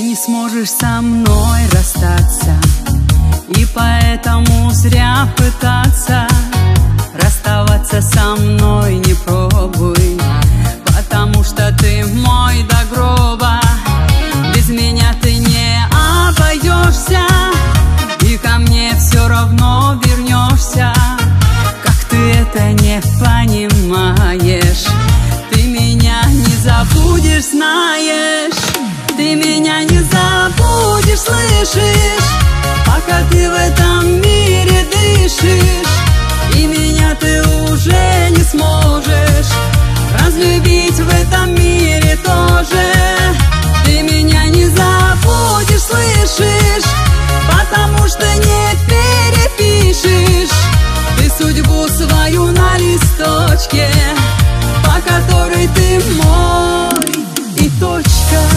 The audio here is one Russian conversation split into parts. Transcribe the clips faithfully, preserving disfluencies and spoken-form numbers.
не сможешь со мной расстаться, и поэтому зря пытаться. Расставаться со мной не пробуй, потому что ты мой до гроба. Без меня ты не обойдешься, и ко мне все равно вернешься. Как ты это не понимаешь? Ты меня не забудешь, знаешь. Ты меня не забудешь, слышишь? Пока ты в этом мире дышишь, и меня ты уже не сможешь разлюбить в этом мире тоже. Ты меня не забудешь, слышишь? Потому что не перепишешь ты судьбу свою на листочке, по которой ты мой, и точка.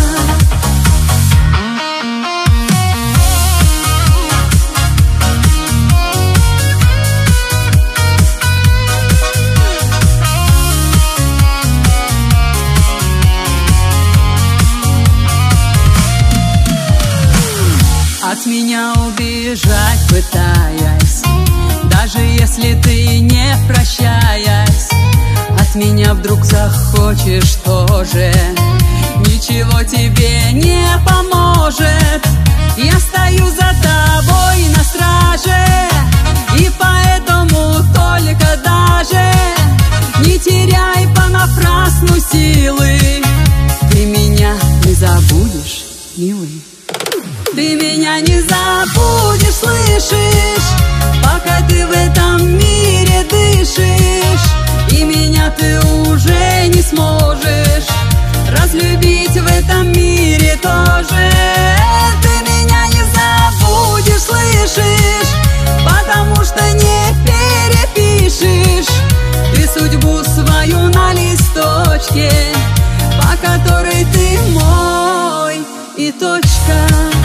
От меня убежать пытаясь, даже если ты не прощаясь, от меня вдруг захочешь тоже, ничего тебе не поможет. Я стою за тобой на страже, и поэтому только даже не теряй понапрасну силы. Ты меня не забудешь, милый. Ты меня не забудешь, слышишь? Пока ты в этом мире дышишь, и меня ты уже не сможешь разлюбить в этом мире тоже. Ты меня не забудешь, слышишь? Потому что не перепишешь ты судьбу свою на листочке, по которой ты мой, и точка.